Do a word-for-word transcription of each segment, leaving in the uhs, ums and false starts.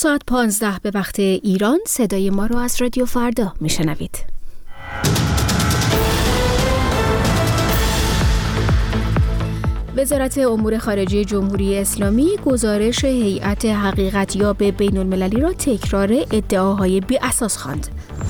ساعت پانزده به وقت ایران صدای ما رو از رادیو فردا میشنوید. وزارت امور خارجه جمهوری اسلامی گزارش هیئت حقیقتیاب بین المللی را تکرار ادعاهای بی اساس خواند.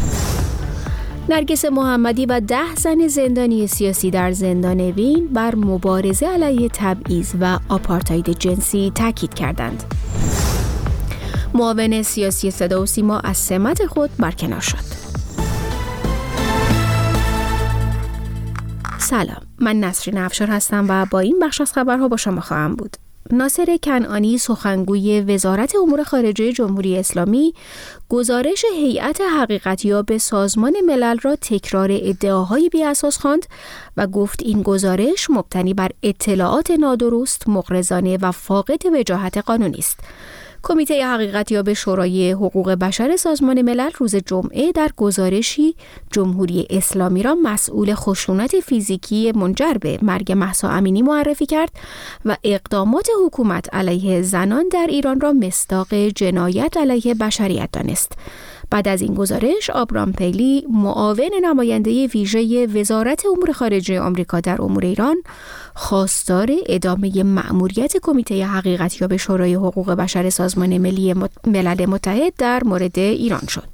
نرگس محمدی و ده زن زندانی سیاسی در زندان وین بر مبارزه علیه تبعیض و آپارتاید جنسی تاکید کردند. معاون سیاسی صدا و سیما از سمت خود برکنار شد. سلام، من نسرین افشار هستم و با این بخش از خبرها با شما خواهم بود. ناصر کنعانی سخنگوی وزارت امور خارجه جمهوری اسلامی گزارش هیئت حقیقتیاب سازمان ملل را تکرار ادعاهای بی اساس خواند و گفت این گزارش مبتنی بر اطلاعات نادرست، مغرضانه و فاقد وجاهت قانونی است. کمیته حقیقتیاب شورای حقوق بشر سازمان ملل روز جمعه در گزارشی جمهوری اسلامی را مسئول خشونت فیزیکی منجر به مرگ مهسا امینی معرفی کرد و اقدامات حکومت علیه زنان در ایران را مصداق جنایت علیه بشریت دانست. بعد از این گزارش، آبرام پیلی، معاون نماینده ویژه وزارت امور خارجه آمریکا در امور ایران، خواستار ادامه مأموریت کمیته حقیقتیاب شورای حقوق بشر سازمان ملی ملل متحد در مورد ایران شد.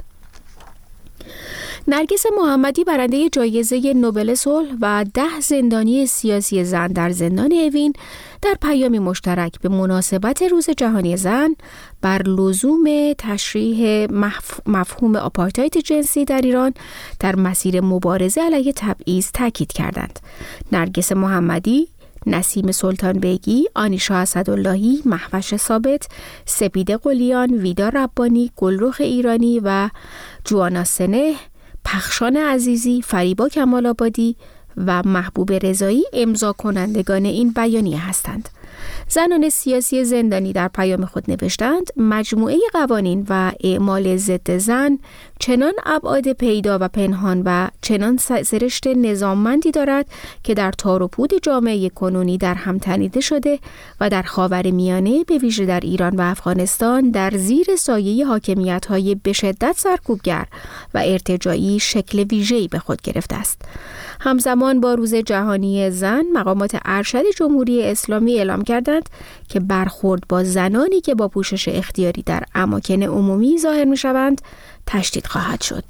نرگس محمدی برنده جایزه نوبل صلح و ده زندانی سیاسی زن در زندان اوین در پیامی مشترک به مناسبت روز جهانی زن بر لزوم تشریح مفهوم آپارتاید جنسی در ایران در مسیر مبارزه علیه تبعیض تاکید کردند. نرگس محمدی، نسیم سلطان بیگی، آنیشا اسداللهی، مهوش ثابت، سپیده قلیان، ویدا ربانی، گلرخ ایرانی و جوانا سنه، پخشان عزیزی، فریبا کمال آبادی و محبوب رضایی امضا کنندگان این بیانیه هستند. زنان سیاسی زندانی در پیام خود نوشتند مجموعه قوانین و اعمال ضد زن چنان ابعاد پیدا و پنهان و چنان سرشت نظاممندی دارد که در تار و پود جامعه کنونی در هم تنیده شده و در خاورمیانه به ویژه در ایران و افغانستان در زیر سایه حاکمیت‌های به شدت سرکوبگر و ارتجاعی شکل ویژه‌ای به خود گرفته است. همزمان با روز جهانی زن، مقامات ارشد جمهوری اسلامی اعلام کردند که برخورد با زنانی که با پوشش اختیاری در اماکن عمومی ظاهر می‌شوند تشدید خواهد شد.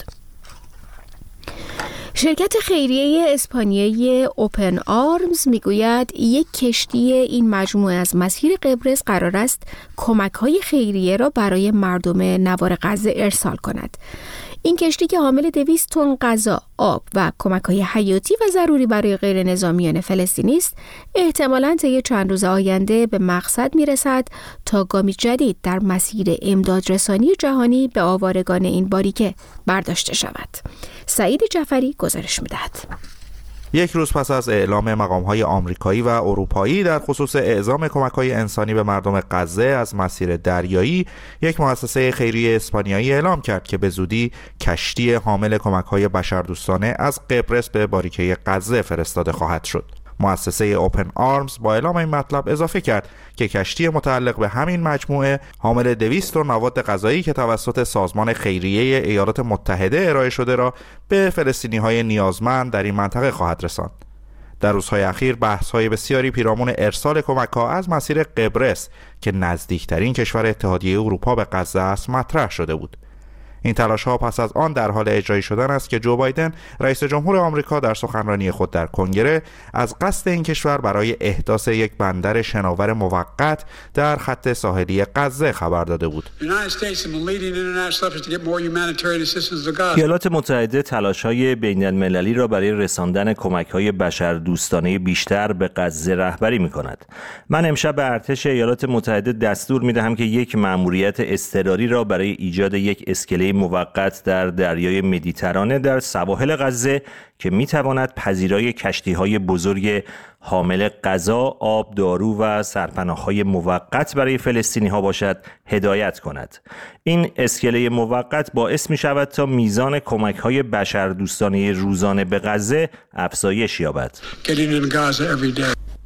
شرکت خیریه اسپانیایی اوپن آرمز میگوید یک کشتی این مجموعه از مسیر قبرس قرار است کمک‌های خیریه را برای مردم نوار غزه ارسال کند. این کشتی که حامل دویست تن غذا، آب و کمک‌های حیاتی و ضروری برای غیر نظامیان فلسطینی است، احتمالاً طی چند روز آینده به مقصد میرسد تا گامی جدید در مسیر امدادرسانی جهانی به آوارگان این باریکه برداشته شود. سعید جعفری گزارش می‌دهد. یک روز پس از اعلام مقام‌های آمریکایی و اروپایی در خصوص اعزام کمک‌های انسانی به مردم غزه از مسیر دریایی، یک مؤسسه خیریه اسپانیایی اعلام کرد که به زودی کشتی حامل کمک‌های بشردوستانه از قبرس به باریکه غزه فرستاده خواهد شد. مؤسسه اوپن آرمز با اعلام این مطلب اضافه کرد که کشتی متعلق به همین مجموعه حامل دویست تن مواد غذایی که توسط سازمان خیریه ایالات متحده ارائه شده را به فلسطینی‌های نیازمند در این منطقه خواهد رساند. در روزهای اخیر بحث‌های بسیاری پیرامون ارسال کمک‌ها از مسیر قبرس که نزدیکترین کشور اتحادیه اروپا به غزه است مطرح شده بود. این تلاش‌ها پس از آن در حال اجرایی شدن است که جو بایدن رئیس جمهور آمریکا در سخنرانی خود در کنگره از قصد این کشور برای احداث یک بندر شناور موقت در خط ساحلی غزه خبر داده بود. ایالات متحده تلاش‌های بین‌المللی را برای رساندن کمک‌های بشردوستانه بیشتر به غزه رهبری می‌کند. من امشب به ارتش ایالات متحده دستور می‌دهم که یک مأموریت اضطراری را برای ایجاد یک اسکله موقت در دریای مدیترانه در سواحل غزه که میتواند پذیرای کشتی‌های بزرگ حامل غذا، آب، دارو و سرپناه‌های موقت برای فلسطینی‌ها باشد هدایت کند. این اسکله موقت باعث می‌شود تا میزان کمک‌های بشردوستانه روزانه به غزه افزایش یابد.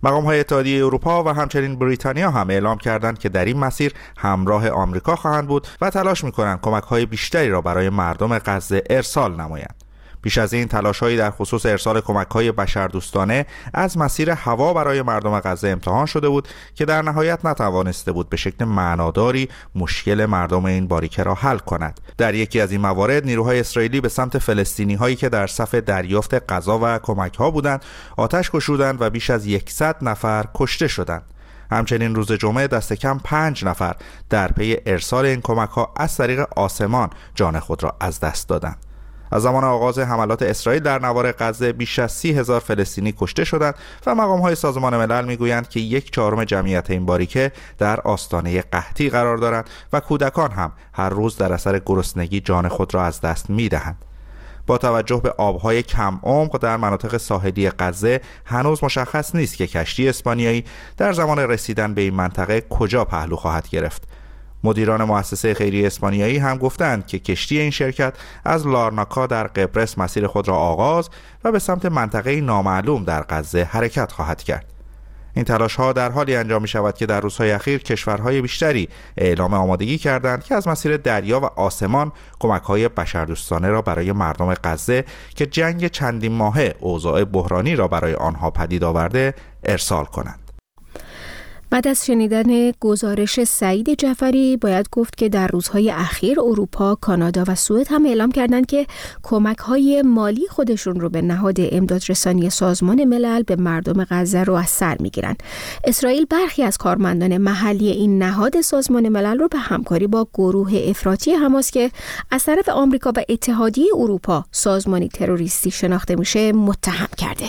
مقام‌های اتحادیه اروپا و همچنین بریتانیا هم اعلام کردند که در این مسیر همراه آمریکا خواهند بود و تلاش می‌کنند کمک‌های بیشتری را برای مردم غزه ارسال نمایند. پیش از این تلاش‌هایی در خصوص ارسال کمک‌های بشردوستانه از مسیر هوا برای مردم غزه امتحان شده بود که در نهایت نتوانسته بود به شکل معناداری مشکل مردم این باریکه را حل کند. در یکی از این موارد نیروهای اسرائیلی به سمت فلسطینی‌هایی که در صف دریافت غذا و کمک‌ها بودند آتش گشودند و بیش از صد نفر کشته شدند. همچنین روز جمعه دست کم پنج نفر در پی ارسال این کمک‌ها از طریق آسمان جان خود را از دست دادند. از زمان آغاز حملات اسرائیل در نوار غزه بیش از سی هزار فلسطینی کشته شدند و مقام‌های سازمان ملل می‌گویند که یک چهارم جمعیت این باریکه در آستانه قحطی قرار دارند و کودکان هم هر روز در اثر گرسنگی جان خود را از دست می‌دهند. با توجه به آب‌های کم عمق در مناطق ساحلی غزه هنوز مشخص نیست که کشتی اسپانیایی در زمان رسیدن به این منطقه کجا پهلو خواهد گرفت. مدیران مؤسسه خیریه اسپانیایی هم گفتند که کشتی این شرکت از لارناکا در قبرس مسیر خود را آغاز و به سمت منطقه نامعلوم در غزه حرکت خواهد کرد. این تلاش‌ها در حالی انجام می‌شود که در روزهای اخیر کشورهای بیشتری اعلام آمادگی کردند که از مسیر دریا و آسمان کمک‌های بشردوستانه را برای مردم غزه که جنگ چندین ماهه اوضاع بحرانی را برای آنها پدید آورده ارسال کنند. بعد از شنیدن گزارش سعید جعفری باید گفت که در روزهای اخیر اروپا، کانادا و سوئد هم اعلام کردند که کمک‌های مالی خودشون رو به نهاد امدادرسانی سازمان ملل به مردم غزه رو از سر می‌گیرن. اسرائیل برخی از کارمندان محلی این نهاد سازمان ملل رو به همکاری با گروه افراطی حماس که از طرف آمریکا و اتحادیه اروپا سازمانی تروریستی شناخته میشه متهم کرده.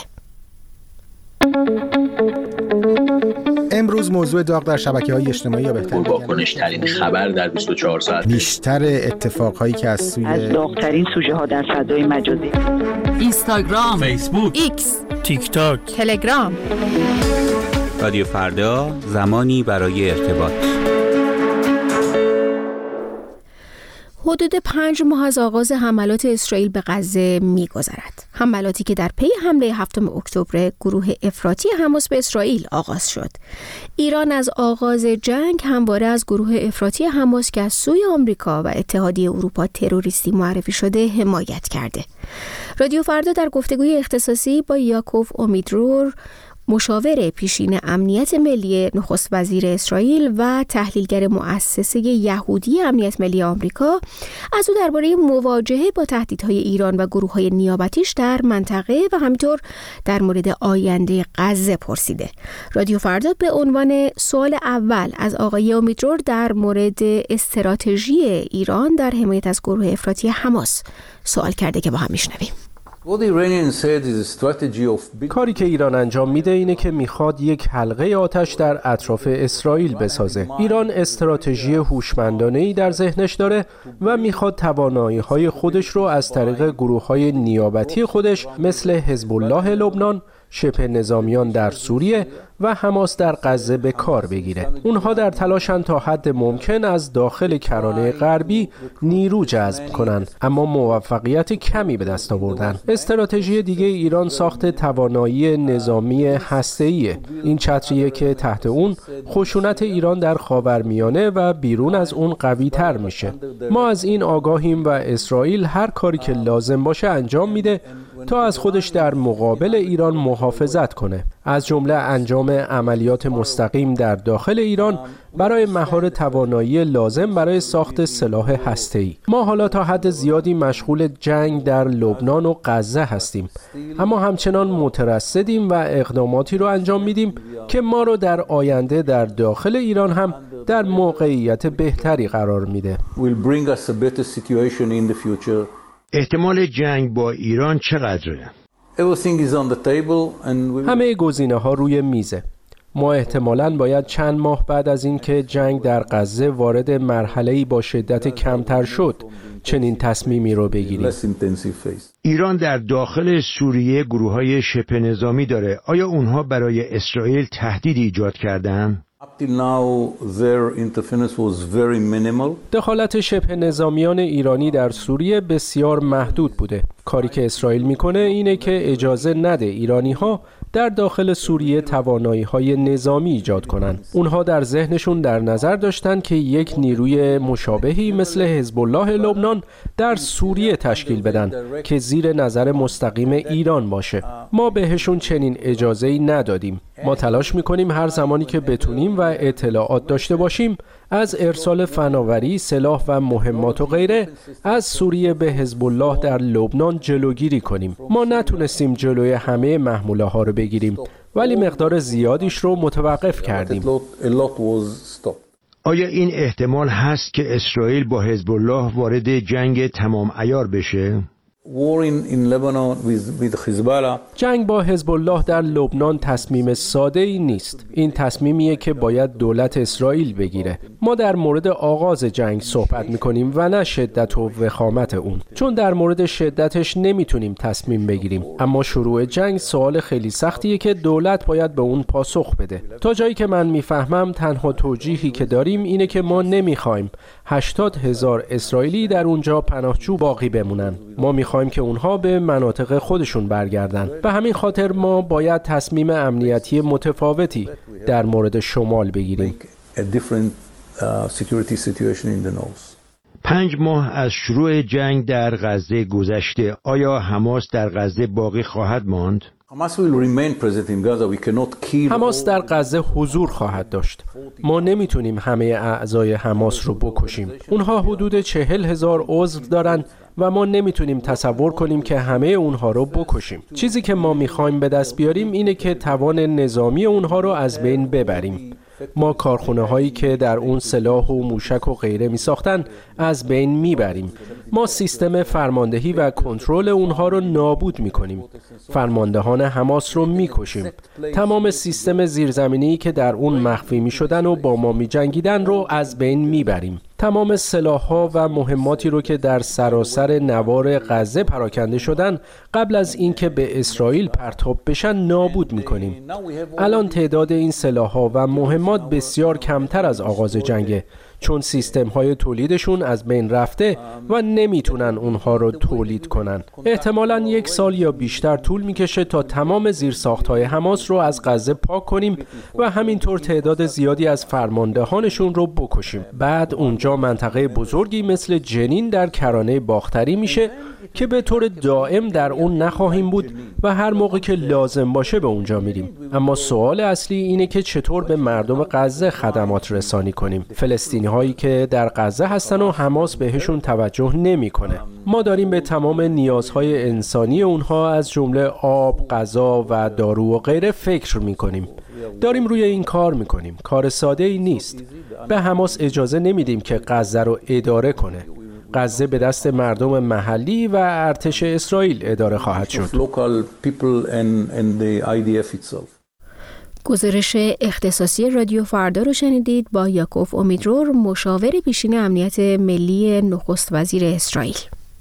امروز موضوع داغ در شبکه‌های اجتماعی یا بهتر پرواکنش‌ترین خبر در بیست و چهار ساعت، بیشتر اتفاقهایی که از سوی از داغ‌ترین سوژه‌ها در فضای مجازی، اینستاگرام، فیسبوک، ایکس، تیک تاک، تلگرام. رادیو فردا، زمانی برای ارتباط. حدود پنج ماه از آغاز حملات اسرائیل به غزه می‌گذرد. حملاتی که در پی حمله هفتم اکتبر گروه افراطی حماس به اسرائیل آغاز شد. ایران از آغاز جنگ همواره از گروه افراطی حماس که از سوی آمریکا و اتحادیه اروپا تروریستی معرفی شده حمایت کرده. رادیو فردا در گفتگوی اختصاصی با یاکوف امیدرور، مشاور پیشین امنیت ملی نخست وزیر اسرائیل و تحلیلگر مؤسسه یهودی امنیت ملی آمریکا، از او درباره مواجهه با تهدیدهای ایران و گروه‌های نیابتیش در منطقه و همینطور در مورد آینده غزه پرسیده. رادیو فردا به عنوان سوال اول از آقای امیدرور در مورد استراتژی ایران در حمایت از گروه افراطی حماس سوال کرده که با هم میشنویم. کاری که ایران انجام میده اینه که میخواد یک حلقه آتش در اطراف اسرائیل بسازه. ایران استراتژی هوشمندانه‌ای در ذهنش داره و میخواد توانایی‌های خودش رو از طریق گروه‌های نیابتی خودش مثل حزب الله لبنان، شبه نظامیان در سوریه و حماس در غزه به کار بگیره. اونها در تلاشن تا حد ممکن از داخل کرانه غربی نیرو جذب کنن، اما موفقیت کمی به دست آوردن. استراتژی دیگه ایران ساخت توانایی نظامی هسته‌ایه. این چتریه که تحت اون خشونت ایران در خاورمیانه و بیرون از اون قوی تر میشه. ما از این آگاهیم و اسرائیل هر کاری که لازم باشه انجام میده تا از خودش در مقابل ایران محافظت کنه، از جمله انجام عملیات مستقیم در داخل ایران برای مهار توانایی لازم برای ساخت سلاح هسته‌ای. ما حالا تا حد زیادی مشغول جنگ در لبنان و غزه هستیم، اما همچنان مترصدیم و اقداماتی رو انجام میدیم که ما رو در آینده در داخل ایران هم در موقعیت بهتری قرار میده. احتمال جنگ با ایران چقدره؟ همه گزینه‌ها روی میزه. ما احتمالاً باید چند ماه بعد از اینکه جنگ در غزه وارد مرحله‌ای با شدت کمتر شد چنین تصمیمی رو بگیریم. ایران در داخل سوریه گروه‌های شبه نظامی داره. آیا اونها برای اسرائیل تهدیدی ایجاد کردن؟ دخالت شبه نظامیان ایرانی در سوریه بسیار محدود بوده. کاری که اسرائیل میکنه اینه که اجازه نده ایرانی ها در داخل سوریه توانایی‌های نظامی ایجاد کنند. اونها در ذهنشون در نظر داشتن که یک نیروی مشابهی مثل حزب الله لبنان در سوریه تشکیل بدن که زیر نظر مستقیم ایران باشه. ما بهشون چنین اجازه‌ای ندادیم. ما تلاش می‌کنیم هر زمانی که بتونیم و اطلاعات داشته باشیم از ارسال فناوری، سلاح و مهمات و غیره از سوریه به حزب الله در لبنان جلوگیری کنیم. ما نتونستیم جلوی همه محموله ها رو بگیریم، ولی مقدار زیادیش رو متوقف کردیم. آیا این احتمال هست که اسرائیل با حزب الله وارد جنگ تمام عیار بشه؟ جنگ با حزب الله در لبنان تصمیم ساده ای نیست. این تصمیمیه که باید دولت اسرائیل بگیره. ما در مورد آغاز جنگ صحبت میکنیم و نه شدت و وخامت اون، چون در مورد شدتش نمیتونیم تصمیم بگیریم. اما شروع جنگ سوال خیلی سختیه که دولت باید به اون پاسخ بده. تا جایی که من میفهمم تنها توجیهی که داریم اینه که ما نمیخوایم هشتاد هزار اسرائیلی در اونجا پناهجو باقی بمونن. ما میخوایم که اونها به مناطق خودشون برگردن. به همین خاطر ما باید تصمیم امنیتی متفاوتی در مورد شمال بگیریم. پنج ماه از شروع جنگ در غزه گذشته. آیا حماس در غزه باقی خواهد ماند؟ حماس در غزه حضور خواهد داشت. ما نمیتونیم همه اعضای حماس رو بکشیم. اونها حدود چهل هزار عضو دارن و ما نمیتونیم تصور کنیم که همه اونها رو بکشیم. چیزی که ما میخوایم به دست بیاریم اینه که توان نظامی اونها رو از بین ببریم. ما کارخونه هایی که در اون سلاح و موشک و غیره می ساختن از بین می بریم. ما سیستم فرماندهی و کنترل اونها رو نابود می کنیم. فرماندهان حماس رو می کشیم. تمام سیستم زیرزمینی که در اون مخفی می شدن و با ما می جنگیدن رو از بین می بریم. تمام سلاح‌ها و مهماتی رو که در سراسر نوار غزه پراکنده شدن قبل از اینکه به اسرائیل پرتاب بشن نابود می‌کنیم. الان تعداد این سلاح‌ها و مهمات بسیار کمتر از آغاز جنگه، چون سیستم‌های تولیدشون از بین رفته و نمیتونن اونها رو تولید کنن. احتمالاً یک سال یا بیشتر طول میکشه تا تمام زیرساخت‌های حماس رو از غزه پاک کنیم و همینطور تعداد زیادی از فرماندهانشون رو بکشیم. بعد اونجا منطقه بزرگی مثل جنین در کرانه باختری میشه که به طور دائم در اون نخواهیم بود و هر موقع که لازم باشه به اونجا میریم. اما سوال اصلی اینه که چطور به مردم غزه خدمات رسانی کنیم. فلسطینی هایی که در غزه هستن و حماس بهشون توجه نمیکنه. ما داریم به تمام نیازهای انسانی اونها از جمله آب، غذا و دارو و غیره فکر میکنیم. داریم روی این کار میکنیم. کار ساده ای نیست. به حماس اجازه نمیدیم که غزه رو اداره کنه. غزه به دست مردم محلی و ارتش اسرائیل اداره خواهد شد. گزارش اختصاصی رادیو فردا رو شنیدید با یاکوف امیدرور، مشاور پیشین امنیت ملی نخست وزیر اسرائیل.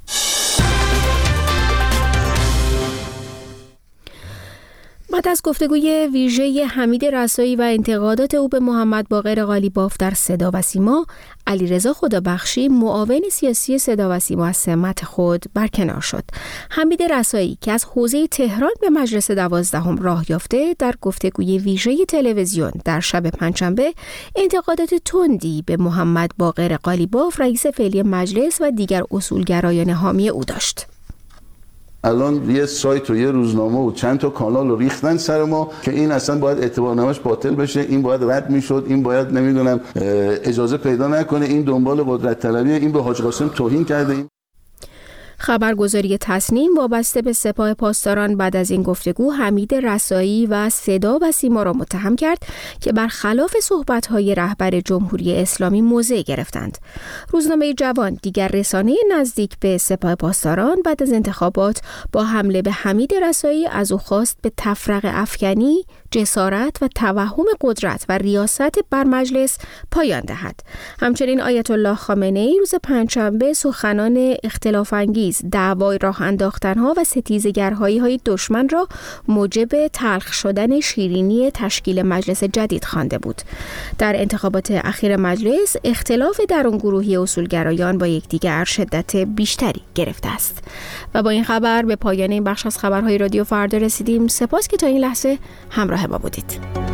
بعد از گفتگوی ویژه حمید رسایی و انتقادات او به محمد باقر قالیباف در صدا و سیما، علیرضا خدابخشی معاون سیاسی صدا و سیما از سمت خود برکنار شد. حمید رسایی که از حوزه تهران به مجلس دوازدهم راه یافته، در گفتگوی ویژه تلویزیون در شب پنجشنبه انتقادات تندی به محمد باقر قالیباف رئیس فعلی مجلس و دیگر اصولگرایان حامی او داشت. الان یه سایت و یه روزنامه و چند تا کانال رو ریختن سر ما که این اصلا باید اعتبارنامه‌اش باطل بشه، این باید رد میشد، این باید نمیدونم اجازه پیدا نکنه، این دنبال قدرت طلبیه، این به حاج قاسم توهین کرده. این خبرگزاری تصنیم وابسته به سپاه پاسداران بعد از این گفتگو حمید رسایی و صدا و سیما را متهم کرد که برخلاف صحبت‌های رهبر جمهوری اسلامی موضع گرفتند. روزنامه جوان، دیگر رسانه نزدیک به سپاه پاسداران، بعد از انتخابات با حمله به حمید رسایی از او خواست به تفرقه افکنی، جسارت و توهم قدرت و ریاست بر مجلس پایان دهد. همچنین آیت الله خامنه‌ای روز پنجشنبه سخنان اختلاف انگیز خیز دعوای راه انداختنها و ستیزگرهایی های دشمن را موجب تلخ شدن شیرینی تشکیل مجلس جدید خوانده بود. در انتخابات اخیر مجلس اختلاف درون گروهی اصولگرایان با یکدیگر شدت بیشتری گرفته است. و با این خبر به پایان این بخش از خبرهای رادیو فردا رسیدیم. سپاس که تا این لحظه همراه ما بودید.